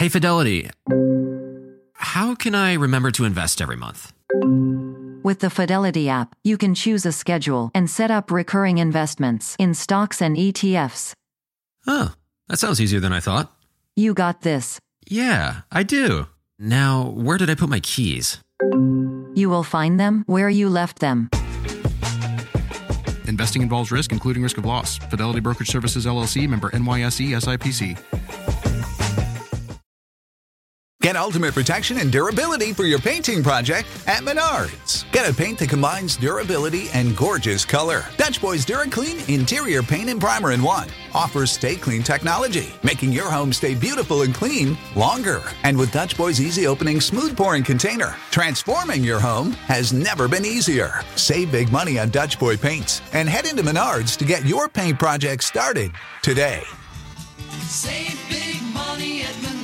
Hey, Fidelity, how can I remember to invest every month? With the Fidelity app, you can choose a schedule and set up recurring investments in stocks and ETFs. Oh, that sounds easier than I thought. You got this. Yeah, I do. Now, where did I put my keys? You will find them where you left them. Investing involves risk, including risk of loss. Fidelity Brokerage Services, LLC, member NYSE, SIPC. Get ultimate protection and durability for your painting project at Menards. Get a paint that combines durability and gorgeous color. Dutch Boys DuraClean Interior Paint and Primer in One offers Stay Clean technology, making your home stay beautiful and clean longer. And with Dutch Boys Easy Opening Smooth Pouring Container, transforming your home has never been easier. Save big money on Dutch Boy paints and head into Menards to get your paint project started today. Save big money at Menards.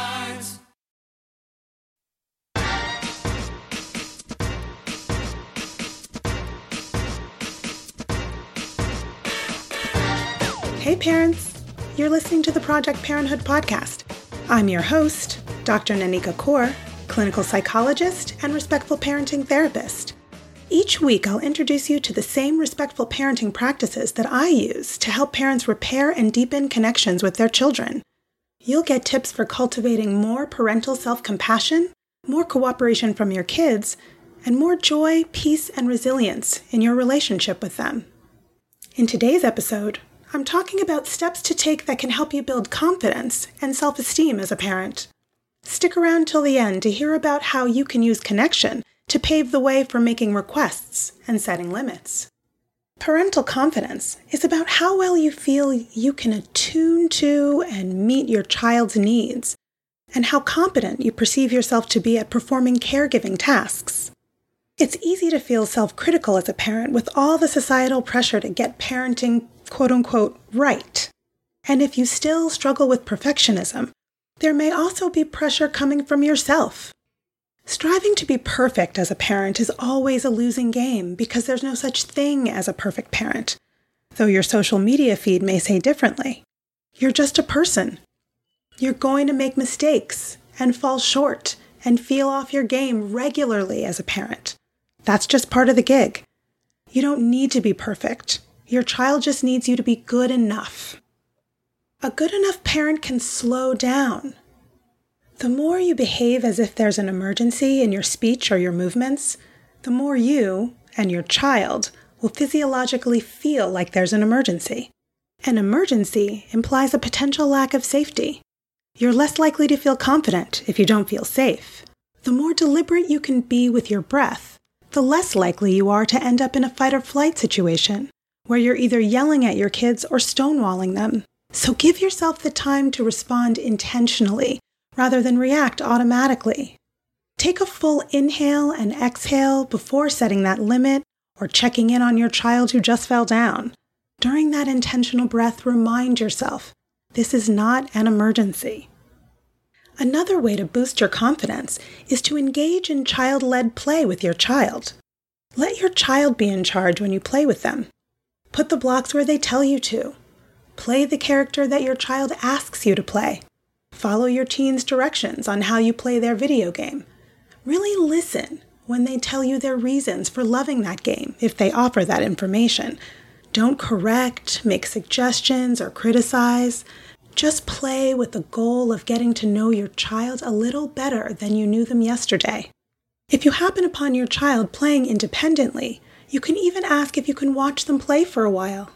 Hey parents, you're listening to the Project Parenthood podcast. I'm your host, Dr. Nanika Kaur, clinical psychologist and respectful parenting therapist. Each week I'll introduce you to the same respectful parenting practices that I use to help parents repair and deepen connections with their children. You'll get tips for cultivating more parental self-compassion, more cooperation from your kids, and more joy, peace, and resilience in your relationship with them. In today's episode, I'm talking about steps to take that can help you build confidence and self-esteem as a parent. Stick around till the end to hear about how you can use connection to pave the way for making requests and setting limits. Parental confidence is about how well you feel you can attune to and meet your child's needs, and how competent you perceive yourself to be at performing caregiving tasks. It's easy to feel self-critical as a parent with all the societal pressure to get parenting quote-unquote right. And if you still struggle with perfectionism, there may also be pressure coming from yourself. Striving to be perfect as a parent is always a losing game because there's no such thing as a perfect parent. Though your social media feed may say differently. You're just a person. You're going to make mistakes and fall short and feel off your game regularly as a parent. That's just part of the gig. You don't need to be perfect. Your child just needs you to be good enough. A good enough parent can slow down. The more you behave as if there's an emergency in your speech or your movements, the more you and your child will physiologically feel like there's an emergency. An emergency implies a potential lack of safety. You're less likely to feel confident if you don't feel safe. The more deliberate you can be with your breath, the less likely you are to end up in a fight or flight situation, where you're either yelling at your kids or stonewalling them. So give yourself the time to respond intentionally rather than react automatically. Take a full inhale and exhale before setting that limit or checking in on your child who just fell down. During that intentional breath, remind yourself, this is not an emergency. Another way to boost your confidence is to engage in child-led play with your child. Let your child be in charge when you play with them. Put the blocks where they tell you to. Play the character that your child asks you to play. Follow your teen's directions on how you play their video game. Really listen when they tell you their reasons for loving that game, if they offer that information. Don't correct, make suggestions, or criticize. Just play with the goal of getting to know your child a little better than you knew them yesterday. If you happen upon your child playing independently, you can even ask if you can watch them play for a while.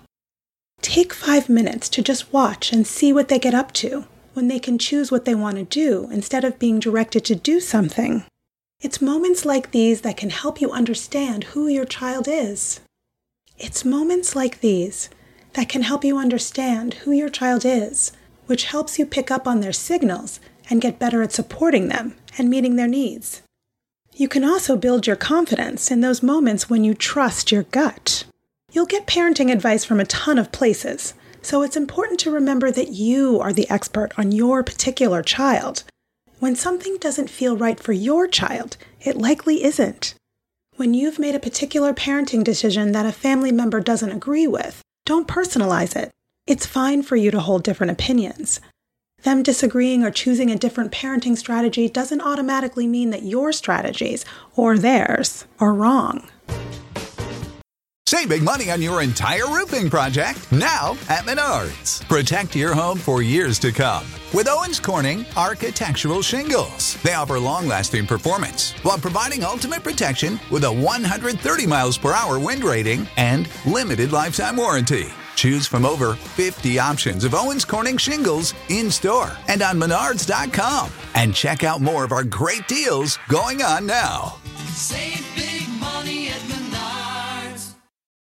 Take 5 minutes to just watch and see what they get up to when they can choose what they want to do instead of being directed to do something. It's moments like these that can help you understand who your child is. It's moments like these that can help you understand who your child is, which helps you pick up on their signals and get better at supporting them and meeting their needs. You can also build your confidence in those moments when you trust your gut. You'll get parenting advice from a ton of places, so it's important to remember that you are the expert on your particular child. When something doesn't feel right for your child, it likely isn't. When you've made a particular parenting decision that a family member doesn't agree with, don't personalize it. It's fine for you to hold different opinions. Them disagreeing or choosing a different parenting strategy doesn't automatically mean that your strategies or theirs are wrong. Save big money on your entire roofing project now at Menards. Protect your home for years to come with Owens Corning Architectural Shingles. They offer long-lasting performance while providing ultimate protection with a 130 miles per hour wind rating and limited lifetime warranty. Choose from over 50 options of Owens Corning shingles in-store and on Menards.com. And check out more of our great deals going on now. Save big money at Menards.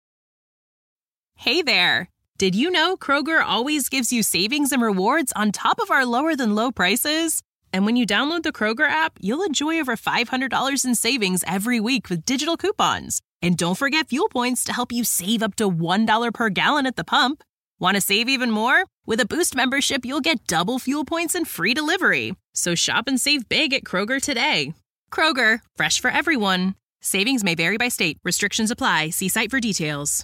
Hey there! Did you know Kroger always gives you savings and rewards on top of our lower-than-low prices? And when you download the Kroger app, you'll enjoy over $500 in savings every week with digital coupons. And don't forget fuel points to help you save up to $1 per gallon at the pump. Want to save even more? With a Boost membership, you'll get double fuel points and free delivery. So shop and save big at Kroger today. Kroger, fresh for everyone. Savings may vary by state. Restrictions apply. See site for details.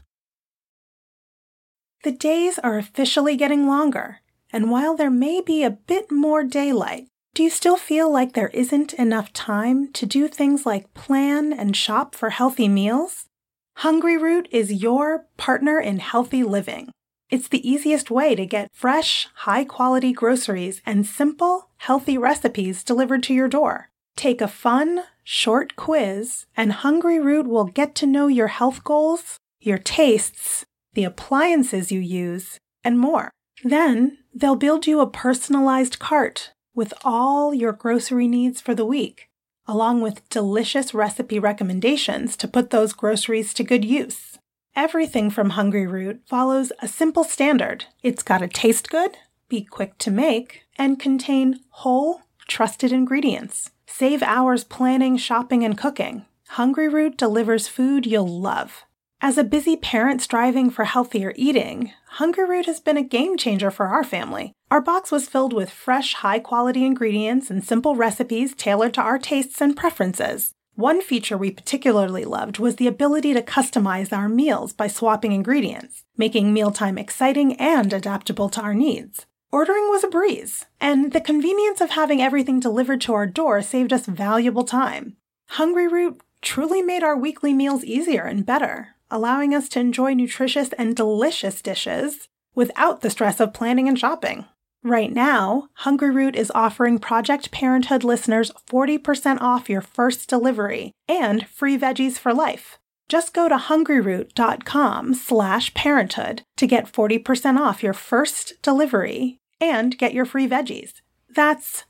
The days are officially getting longer, and while there may be a bit more daylight, do you still feel like there isn't enough time to do things like plan and shop for healthy meals? Hungryroot is your partner in healthy living. It's the easiest way to get fresh, high-quality groceries and simple, healthy recipes delivered to your door. Take a fun, short quiz, and Hungryroot will get to know your health goals, your tastes, the appliances you use, and more. Then, they'll build you a personalized cart with all your grocery needs for the week, along with delicious recipe recommendations to put those groceries to good use. Everything from Hungryroot follows a simple standard. It's got to taste good, be quick to make, and contain whole, trusted ingredients. Save hours planning, shopping, and cooking. Hungryroot delivers food you'll love. As a busy parent striving for healthier eating, Hungryroot has been a game changer for our family. Our box was filled with fresh, high-quality ingredients and simple recipes tailored to our tastes and preferences. One feature we particularly loved was the ability to customize our meals by swapping ingredients, making mealtime exciting and adaptable to our needs. Ordering was a breeze, and the convenience of having everything delivered to our door saved us valuable time. Hungryroot truly made our weekly meals easier and better, allowing us to enjoy nutritious and delicious dishes without the stress of planning and shopping. Right now, Hungryroot is offering Project Parenthood listeners 40% off your first delivery and free veggies for life. Just go to hungryroot.com/parenthood to get 40% off your first delivery and get your free veggies. That's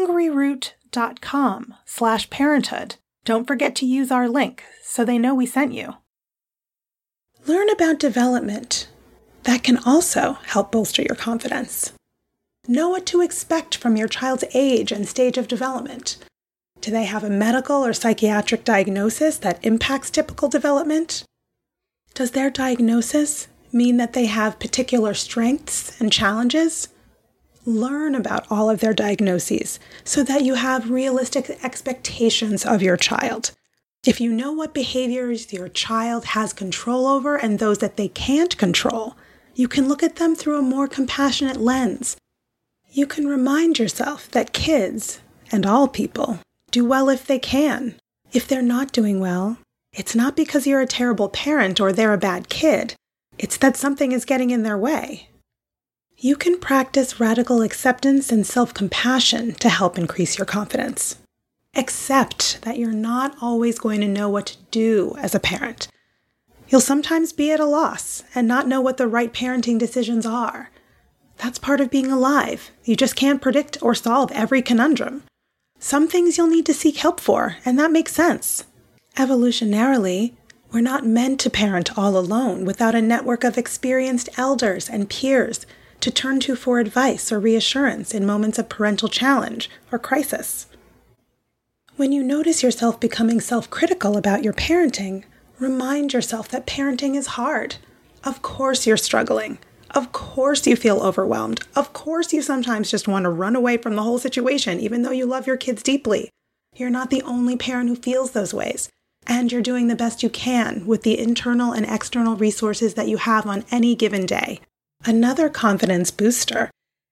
hungryroot.com/parenthood. Don't forget to use our link so they know we sent you. Learn about development. That can also help bolster your confidence. Know what to expect from your child's age and stage of development. Do they have a medical or psychiatric diagnosis that impacts typical development? Does their diagnosis mean that they have particular strengths and challenges? Learn about all of their diagnoses so that you have realistic expectations of your child. If you know what behaviors your child has control over and those that they can't control, you can look at them through a more compassionate lens. You can remind yourself that kids, and all people, do well if they can. If they're not doing well, it's not because you're a terrible parent or they're a bad kid. It's that something is getting in their way. You can practice radical acceptance and self-compassion to help increase your confidence. Accept that you're not always going to know what to do as a parent. You'll sometimes be at a loss and not know what the right parenting decisions are. That's part of being alive. You just can't predict or solve every conundrum. Some things you'll need to seek help for, and that makes sense. Evolutionarily, we're not meant to parent all alone without a network of experienced elders and peers to turn to for advice or reassurance in moments of parental challenge or crisis. When you notice yourself becoming self-critical about your parenting, remind yourself that parenting is hard. Of course you're struggling. Of course you feel overwhelmed. Of course you sometimes just want to run away from the whole situation, even though you love your kids deeply. You're not the only parent who feels those ways, and you're doing the best you can with the internal and external resources that you have on any given day. Another confidence booster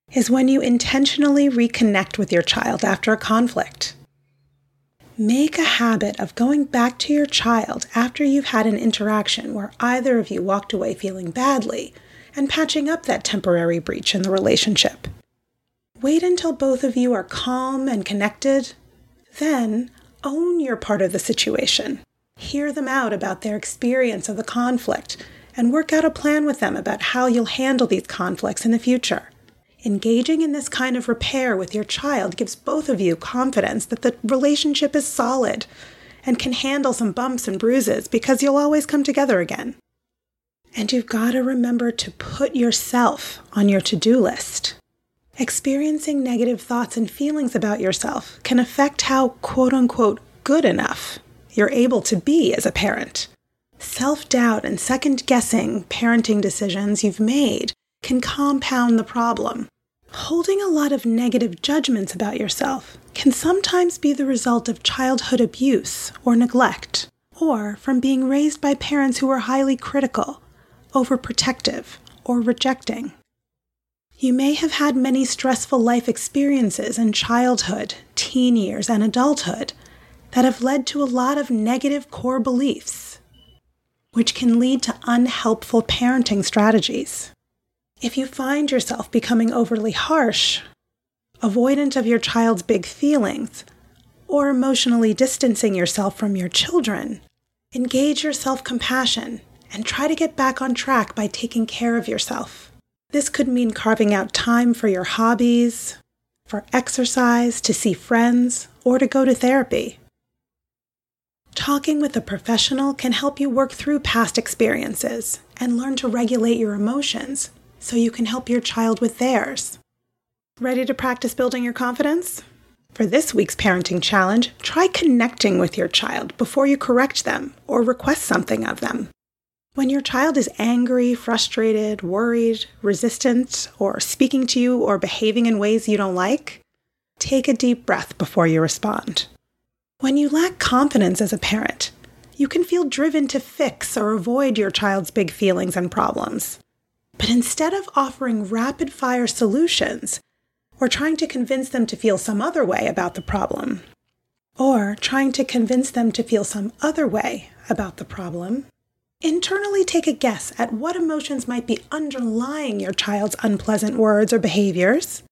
is when you intentionally reconnect with your child after a conflict. Make a habit of going back to your child after you've had an interaction where either of you walked away feeling badly and patching up that temporary breach in the relationship. Wait until both of you are calm and connected. Then own your part of the situation. Hear them out about their experience of the conflict and work out a plan with them about how you'll handle these conflicts in the future. Engaging in this kind of repair with your child gives both of you confidence that the relationship is solid and can handle some bumps and bruises because you'll always come together again. And you've got to remember to put yourself on your to-do list. Experiencing negative thoughts and feelings about yourself can affect how quote-unquote good enough you're able to be as a parent. Self-doubt and second-guessing parenting decisions you've made can compound the problem. Holding a lot of negative judgments about yourself can sometimes be the result of childhood abuse or neglect, or from being raised by parents who are highly critical, overprotective, or rejecting. You may have had many stressful life experiences in childhood, teen years, and adulthood that have led to a lot of negative core beliefs, which can lead to unhelpful parenting strategies. If you find yourself becoming overly harsh, avoidant of your child's big feelings, or emotionally distancing yourself from your children, engage your self-compassion and try to get back on track by taking care of yourself. This could mean carving out time for your hobbies, for exercise, to see friends, or to go to therapy. Talking with a professional can help you work through past experiences and learn to regulate your emotions so you can help your child with theirs. Ready to practice building your confidence? For this week's parenting challenge, try connecting with your child before you correct them or request something of them. When your child is angry, frustrated, worried, resistant, or speaking to you or behaving in ways you don't like, take a deep breath before you respond. When you lack confidence as a parent, you can feel driven to fix or avoid your child's big feelings and problems. But instead of offering rapid-fire solutions, or trying to convince them to feel some other way about the problem, internally take a guess at what emotions might be underlying your child's unpleasant words or behaviors.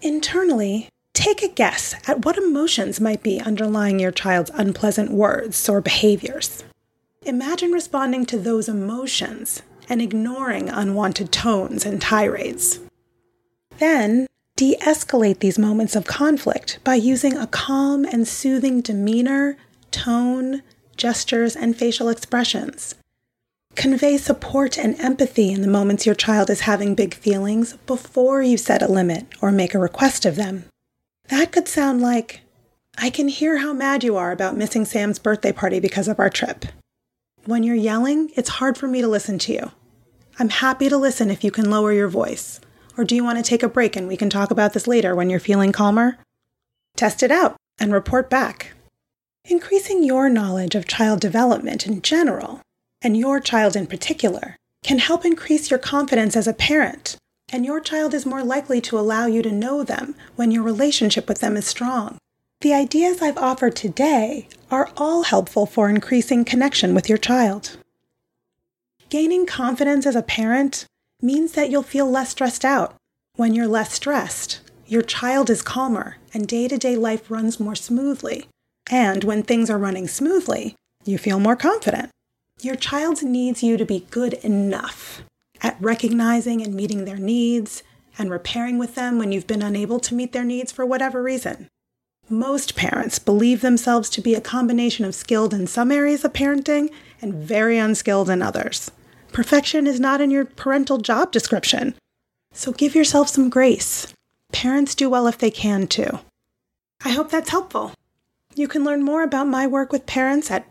Imagine responding to those emotions and ignoring unwanted tones and tirades. Then, de-escalate these moments of conflict by using a calm and soothing demeanor, tone, gestures, and facial expressions. Convey support and empathy in the moments your child is having big feelings before you set a limit or make a request of them. That could sound like, "I can hear how mad you are about missing Sam's birthday party because of our trip. When you're yelling, it's hard for me to listen to you. I'm happy to listen if you can lower your voice. Or do you want to take a break and we can talk about this later when you're feeling calmer?" Test it out and report back. Increasing your knowledge of child development in general, and your child in particular, can help increase your confidence as a parent, and your child is more likely to allow you to know them when your relationship with them is strong. The ideas I've offered today are all helpful for increasing connection with your child. Gaining confidence as a parent means that you'll feel less stressed out. When you're less stressed, your child is calmer and day-to-day life runs more smoothly. And when things are running smoothly, you feel more confident. Your child needs you to be good enough at recognizing and meeting their needs and repairing with them when you've been unable to meet their needs for whatever reason. Most parents believe themselves to be a combination of skilled in some areas of parenting and very unskilled in others. Perfection is not in your parental job description. So give yourself some grace. Parents do well if they can too. I hope that's helpful. You can learn more about my work with parents at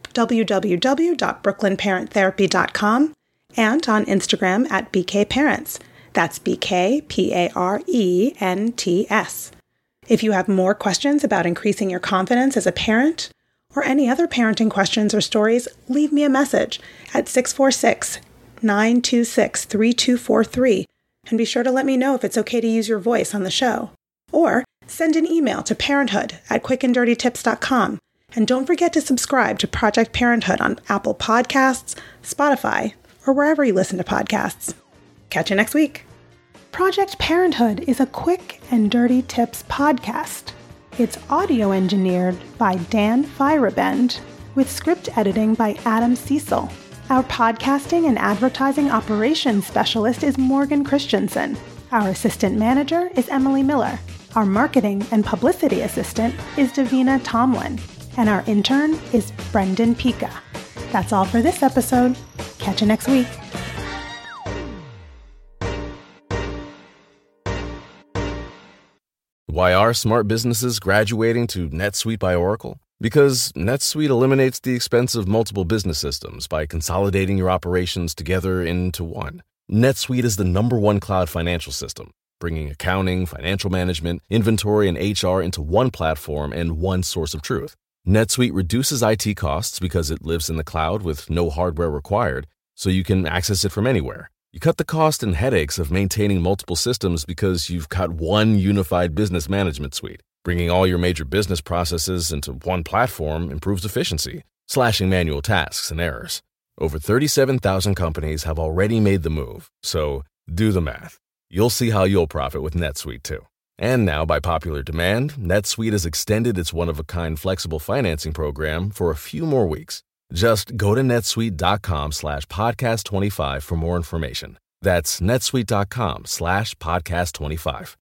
www.brooklynparenttherapy.com and on Instagram at BKParents. That's BKPARENTS. If you have more questions about increasing your confidence as a parent, or any other parenting questions or stories, leave me a message at 646-926-3243 and be sure to let me know if it's okay to use your voice on the show. Or send an email to parenthood@quickanddirtytips.com. And don't forget to subscribe to Project Parenthood on Apple Podcasts, Spotify, or wherever you listen to podcasts. Catch you next week. Project Parenthood is a Quick and Dirty Tips podcast. It's audio engineered by Dan Feierabend, with script editing by Adam Cecil. Our podcasting and advertising operations specialist is Morgan Christensen. Our assistant manager is Emily Miller. Our marketing and publicity assistant is Davina Tomlin. And our intern is Brendan Pica. That's all for this episode. Catch you next week. Why are smart businesses graduating to NetSuite by Oracle? Because NetSuite eliminates the expense of multiple business systems by consolidating your operations together into one. NetSuite is the #1 cloud financial system, bringing accounting, financial management, inventory, and HR into one platform and one source of truth. NetSuite reduces IT costs because it lives in the cloud with no hardware required, so you can access it from anywhere. You cut the cost and headaches of maintaining multiple systems because you've got one unified business management suite. Bringing all your major business processes into one platform improves efficiency, slashing manual tasks and errors. Over 37,000 companies have already made the move, so do the math. You'll see how you'll profit with NetSuite too. And now, by popular demand, NetSuite has extended its one-of-a-kind flexible financing program for a few more weeks. Just go to netsuite.com/podcast25 for more information. That's netsuite.com/podcast25.